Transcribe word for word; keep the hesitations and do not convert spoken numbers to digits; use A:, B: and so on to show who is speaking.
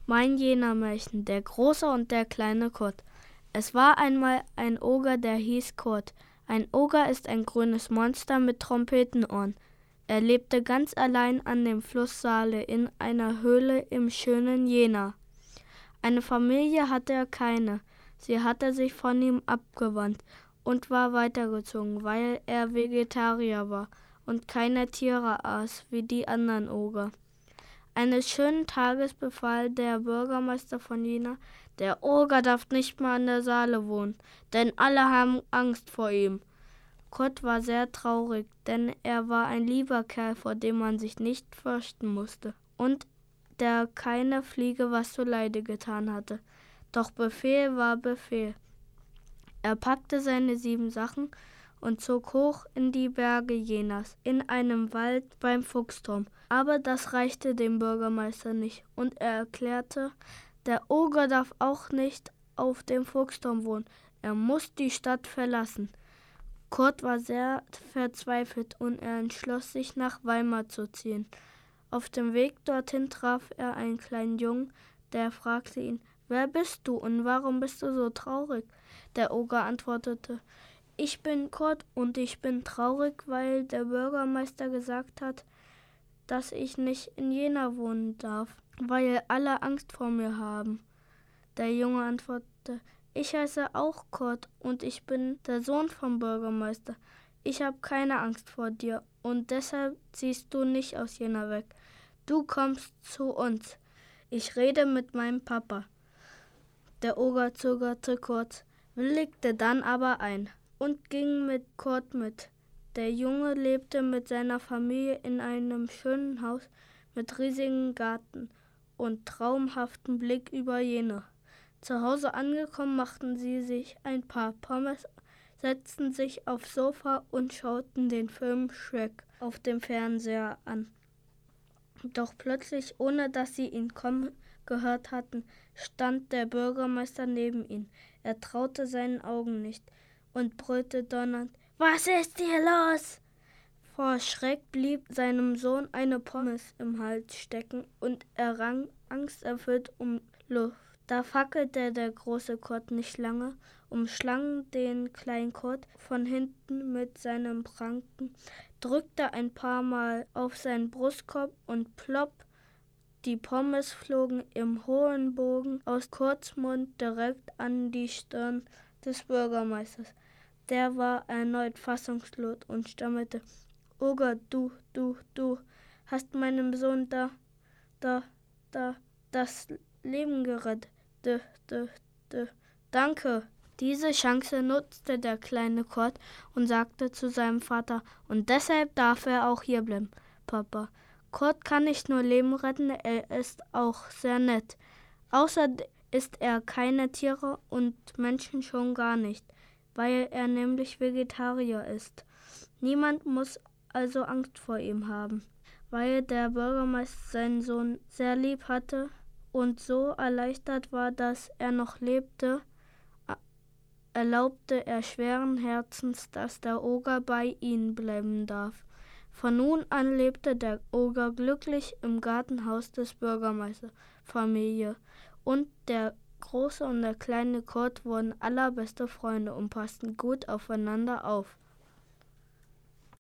A: Mein Jena-Märchen, der große und der kleine Kurt. Es war einmal ein Oger, der hieß Kurt. Ein Oger ist ein grünes Monster mit Trompetenohren. Er lebte ganz allein an dem Fluss Saale in einer Höhle im schönen Jena. Eine Familie hatte er keine. Sie hatte sich von ihm abgewandt und war weitergezogen, weil er Vegetarier war und keine Tiere aß wie die anderen Oger. Eines schönen Tages befahl der Bürgermeister von Jena, der Oger darf nicht mehr an der Saale wohnen, denn alle haben Angst vor ihm. Kurt war sehr traurig, denn er war ein lieber Kerl, vor dem man sich nicht fürchten musste und der keine Fliege was zuleide getan hatte. Doch Befehl war Befehl. Er packte seine sieben Sachen und zog hoch in die Berge Jenas, in einem Wald beim Fuchsturm. Aber das reichte dem Bürgermeister nicht, und er erklärte, der Oger darf auch nicht auf dem Fuchsturm wohnen, er muss die Stadt verlassen. Kurt war sehr verzweifelt und er entschloss sich, nach Weimar zu ziehen. Auf dem Weg dorthin traf er einen kleinen Jungen, der fragte ihn, »Wer bist du und warum bist du so traurig?« Der Oger antwortete, »Ich bin Kurt und ich bin traurig, weil der Bürgermeister gesagt hat, dass ich nicht in Jena wohnen darf, weil alle Angst vor mir haben.« Der Junge antwortete, »Ich heiße auch Kurt und ich bin der Sohn vom Bürgermeister. Ich habe keine Angst vor dir und deshalb ziehst du nicht aus Jena weg. Du kommst zu uns. Ich rede mit meinem Papa.« Der Oger zögerte kurz, willigte dann aber ein und ging mit Kurt mit. Der Junge lebte mit seiner Familie in einem schönen Haus mit riesigem Garten und traumhaftem Blick über Jena. Zu Hause angekommen, machten sie sich ein paar Pommes, setzten sich aufs Sofa und schauten den Film Shrek auf dem Fernseher an. Doch plötzlich, ohne dass sie ihn kommen gehört hatten, stand der Bürgermeister neben ihnen. Er traute seinen Augen nicht und brüllte donnernd, »Was ist hier los?« Vor Schreck blieb seinem Sohn eine Pommes im Hals stecken und er rang angsterfüllt um Luft. Da fackelte der große Kurt nicht lange, umschlang den kleinen Kurt von hinten mit seinem Pranken, drückte ein paar Mal auf seinen Brustkorb und plopp, die Pommes flogen im hohen Bogen aus Kurts Mund direkt an die Stirn des Bürgermeisters. Der war erneut fassungslos und stammelte, »Oger, du, du, du hast meinem Sohn da, da, da, das Leben gerettet. D, d, d, danke.« Diese Chance nutzte der kleine Kurt und sagte zu seinem Vater, »Und deshalb darf er auch hier bleiben, Papa. Kurt kann nicht nur Leben retten, er ist auch sehr nett. Außerdem isst er keine Tiere und Menschen schon gar nicht, weil er nämlich Vegetarier ist. Niemand muss also Angst vor ihm haben.« Weil der Bürgermeister seinen Sohn sehr lieb hatte und so erleichtert war, dass er noch lebte, erlaubte er schweren Herzens, dass der Oger bei ihnen bleiben darf. Von nun an lebte der Oger glücklich im Gartenhaus des Bürgermeisters Familie und der große und der kleine Kurt wurden allerbeste Freunde und passten gut aufeinander auf.